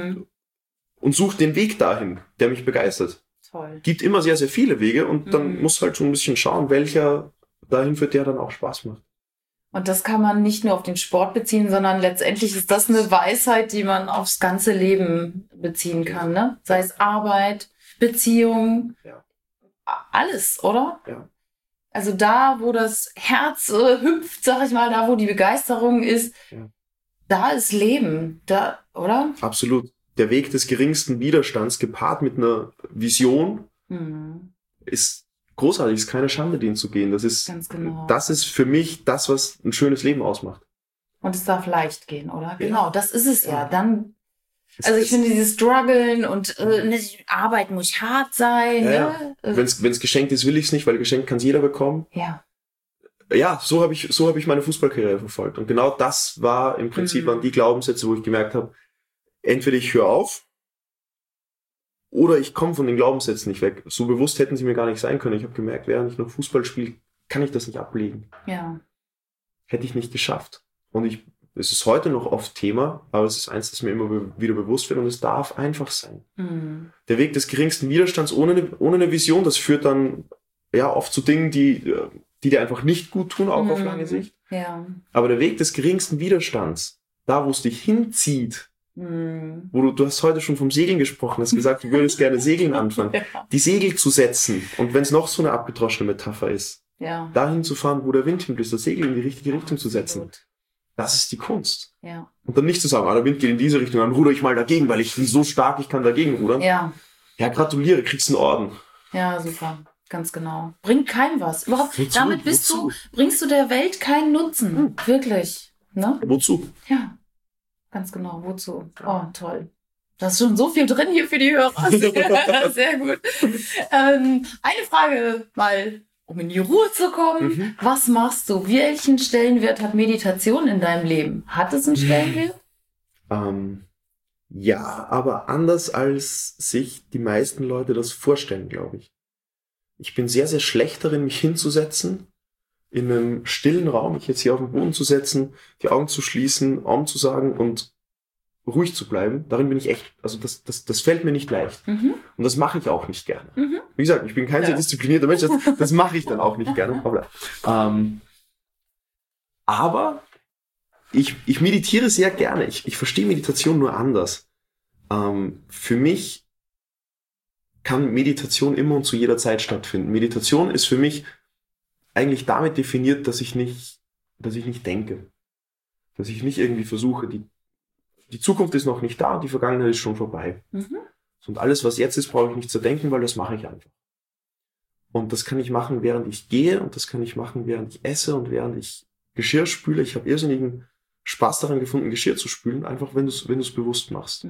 und suche den Weg dahin, der mich begeistert. Toll. Gibt immer sehr, sehr viele Wege und dann muss halt schon ein bisschen schauen, welcher dahin führt, der dann auch Spaß macht. Und das kann man nicht nur auf den Sport beziehen, sondern letztendlich ist das eine Weisheit, die man aufs ganze Leben beziehen kann, ne? Sei es Arbeit, Beziehung, alles, oder? Ja. Also da, wo das Herz hüpft, sag ich mal, da, wo die Begeisterung ist, da ist Leben, da, oder? Absolut. Der Weg des geringsten Widerstands gepaart mit einer Vision ist großartig, ist keine Schande, den zu gehen. Das ist, ganz genau. Das ist für mich das, was ein schönes Leben ausmacht. Und es darf leicht gehen, oder? Ja. Genau, das ist es ja. Dann, also ich finde dieses Struggeln und Arbeit muss hart sein. Ja. Ne? Wenn's geschenkt ist, will ich es nicht, weil geschenkt kann es jeder bekommen. Ja. Ja, so habe ich meine Fußballkarriere verfolgt. Und genau das war im Prinzip an die Glaubenssätze, wo ich gemerkt habe, entweder ich höre auf oder ich komme von den Glaubenssätzen nicht weg. So bewusst hätten sie mir gar nicht sein können. Ich habe gemerkt, während ich noch Fußball spiele, kann ich das nicht ablegen. Ja. Hätte ich nicht geschafft. Und es ist heute noch oft Thema, aber es ist eins, das mir immer wieder bewusst wird und es darf einfach sein. Der Weg des geringsten Widerstands ohne eine Vision, das führt dann ja oft zu Dingen, die dir einfach nicht gut tun, auch auf lange Sicht. Ja. Aber der Weg des geringsten Widerstands, da wo es dich hinzieht, wo du hast heute schon vom Segeln gesprochen, hast gesagt, du würdest gerne Segeln anfangen, die Segel zu setzen und wenn es noch so eine abgedroschene Metapher ist, dahin zu fahren, wo der Wind hinbläst, das Segel in die richtige Richtung zu setzen. Das ist die Kunst. Ja. Und dann nicht zu sagen, der Wind geht in diese Richtung, dann ruder ich mal dagegen, weil ich bin so stark, ich kann dagegen rudern. Ja. Ja, gratuliere, kriegst einen Orden. Ja, super. Ganz genau. Bringt keinem was. Überhaupt. Wozu? Damit bringst du der Welt keinen Nutzen. Wirklich. Ne? Wozu? Ja. Ganz genau. Wozu? Oh, toll. Da ist schon so viel drin hier für die Hörer. Sehr gut. Eine Frage mal, um in die Ruhe zu kommen. Was machst du? Welchen Stellenwert hat Meditation in deinem Leben? Hat es einen Stellenwert? Ja, aber anders als sich die meisten Leute das vorstellen, glaube ich. Ich bin sehr, sehr schlecht darin, mich hinzusetzen, in einem stillen Raum, mich jetzt hier auf den Boden zu setzen, die Augen zu schließen, Om zu sagen und ruhig zu bleiben. Darin bin ich echt, also das fällt mir nicht leicht. Und das mache ich auch nicht gerne. Wie gesagt, ich bin kein sehr disziplinierter Mensch, das mache ich dann auch nicht gerne. Aber ich meditiere sehr gerne. Ich verstehe Meditation nur anders. Für mich kann Meditation immer und zu jeder Zeit stattfinden. Meditation ist für mich eigentlich damit definiert, dass ich nicht denke. Dass ich nicht irgendwie versuche, die Zukunft ist noch nicht da und die Vergangenheit ist schon vorbei. Und alles, was jetzt ist, brauche ich nicht zu denken, weil das mache ich einfach. Und das kann ich machen, während ich gehe und das kann ich machen, während ich esse und während ich Geschirr spüle. Ich habe irrsinnigen Spaß daran gefunden, Geschirr zu spülen, einfach wenn du es bewusst machst.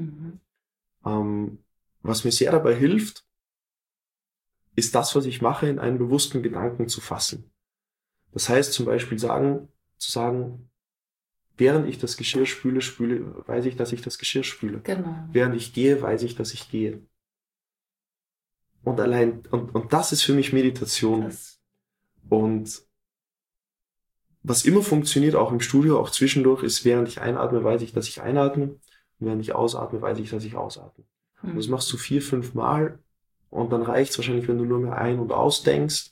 Was mir sehr dabei hilft, ist das, was ich mache, in einen bewussten Gedanken zu fassen. Das heißt zum Beispiel zu sagen, während ich das Geschirr spüle, weiß ich, dass ich das Geschirr spüle. Genau. Während ich gehe, weiß ich, dass ich gehe. Und das ist für mich Meditation. Und was immer funktioniert, auch im Studio, auch zwischendurch, ist, während ich einatme, weiß ich, dass ich einatme. Und während ich ausatme, weiß ich, dass ich ausatme. Und das machst du 4-5 Mal. Und dann reicht's wahrscheinlich, wenn du nur mehr ein- und ausdenkst.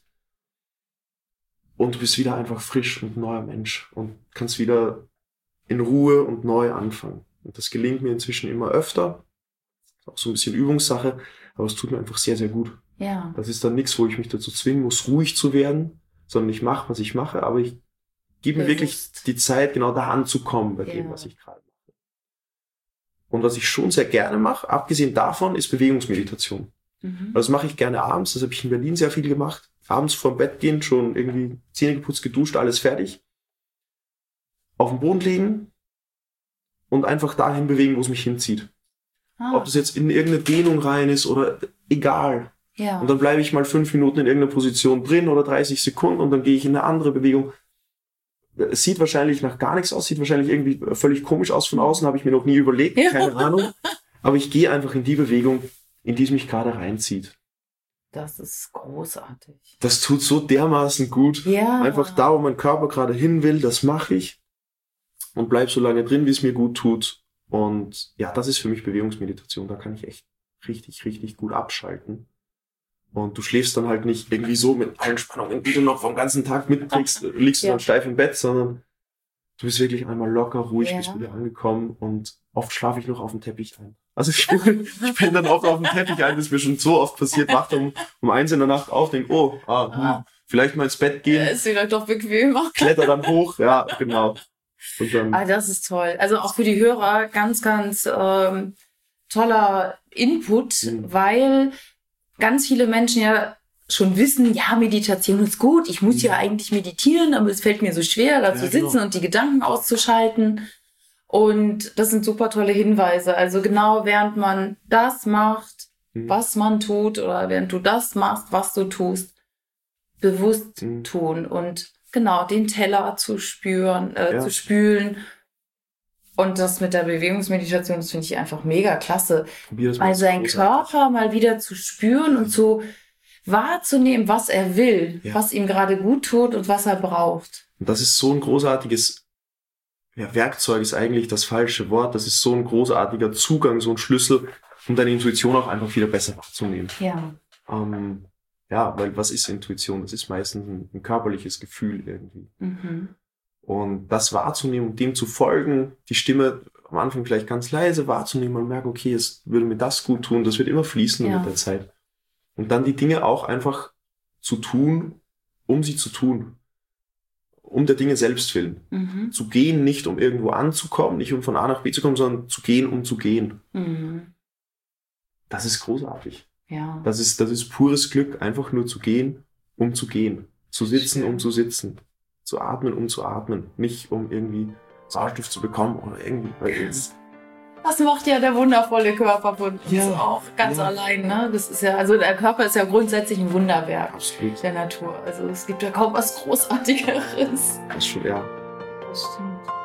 Und du bist wieder einfach frisch und neuer Mensch. Und kannst wieder in Ruhe und neu anfangen. Und das gelingt mir inzwischen immer öfter. Auch so ein bisschen Übungssache. Aber es tut mir einfach sehr, sehr gut. Ja. Das ist dann nichts, wo ich mich dazu zwingen muss, ruhig zu werden. Sondern ich mache, was ich mache. Aber ich gebe mir wirklich die Zeit, genau da anzukommen bei dem, was ich gerade mache. Und was ich schon sehr gerne mache, abgesehen davon, ist Bewegungsmeditation. Also das mache ich gerne abends. Das habe ich in Berlin sehr viel gemacht. Abends vorm Bett gehen, schon irgendwie Zähne geputzt, geduscht, alles fertig. Auf dem Boden liegen und einfach dahin bewegen, wo es mich hinzieht. Ob das jetzt in irgendeine Dehnung rein ist oder egal. Ja. Und dann bleibe ich mal 5 Minuten in irgendeiner Position drin oder 30 Sekunden und dann gehe ich in eine andere Bewegung. Es sieht wahrscheinlich nach gar nichts aus, sieht wahrscheinlich irgendwie völlig komisch aus von außen, habe ich mir noch nie überlegt, keine Ahnung. Aber ich gehe einfach in die Bewegung, in die es mich gerade reinzieht. Das ist großartig. Das tut so dermaßen gut. Ja. Einfach da, wo mein Körper gerade hin will, das mache ich. Und bleib so lange drin, wie es mir gut tut. Und ja, das ist für mich Bewegungsmeditation. Da kann ich echt richtig, richtig gut abschalten. Und du schläfst dann halt nicht irgendwie so mit Anspannung, die du noch vom ganzen Tag mitträgst, liegst du dann steif im Bett, sondern du bist wirklich einmal locker, ruhig, bist wieder angekommen und oft schlafe ich noch auf dem Teppich ein. Also ich bin dann oft auf dem Teppich ein, das ist mir schon so oft passiert, wach dann um 1 in der Nacht auf, denk, vielleicht mal ins Bett gehen. Ist vielleicht doch bequemer. Kletter dann hoch, ja, genau. Und dann, das ist toll. Also auch für die Hörer ganz, ganz toller Input, weil ganz viele Menschen ja schon wissen, ja, Meditation ist gut, ich muss ja eigentlich meditieren, aber es fällt mir so schwer, da zu sitzen und die Gedanken auszuschalten. Und das sind super tolle Hinweise. Also genau während man das macht, was man tut, oder während du das machst, was du tust, bewusst tun und genau den Teller zu spüren, zu spülen. Und das mit der Bewegungsmeditation, das finde ich einfach mega klasse. Weil seinen Körper mal wieder zu spüren und zu wahrzunehmen, was er will, was ihm gerade gut tut und was er braucht. Und das ist so ein großartiges, Werkzeug ist eigentlich das falsche Wort, das ist so ein großartiger Zugang, so ein Schlüssel, um deine Intuition auch einfach wieder besser wahrzunehmen. Ja. Weil was ist Intuition? Das ist meistens ein körperliches Gefühl irgendwie. Und das wahrzunehmen und dem zu folgen, die Stimme am Anfang vielleicht ganz leise wahrzunehmen und merken, okay, es würde mir das gut tun, das wird immer fließen mit der Zeit. Und dann die Dinge auch einfach zu tun, um sie zu tun. Um der Dinge selbst willen. Zu gehen, nicht um irgendwo anzukommen, nicht um von A nach B zu kommen, sondern zu gehen, um zu gehen. Das ist großartig. Ja. Das ist pures Glück, einfach nur zu gehen, um zu gehen. Zu sitzen, um zu sitzen. Zu atmen, um zu atmen. Nicht um irgendwie Sauerstoff zu bekommen oder irgendwie. Das macht ja der wundervolle Körper von uns auch ganz allein, ne? Das ist ja, also der Körper ist ja grundsätzlich ein Wunderwerk der Natur. Also es gibt ja kaum was Großartigeres. Das schon, ja. Das stimmt.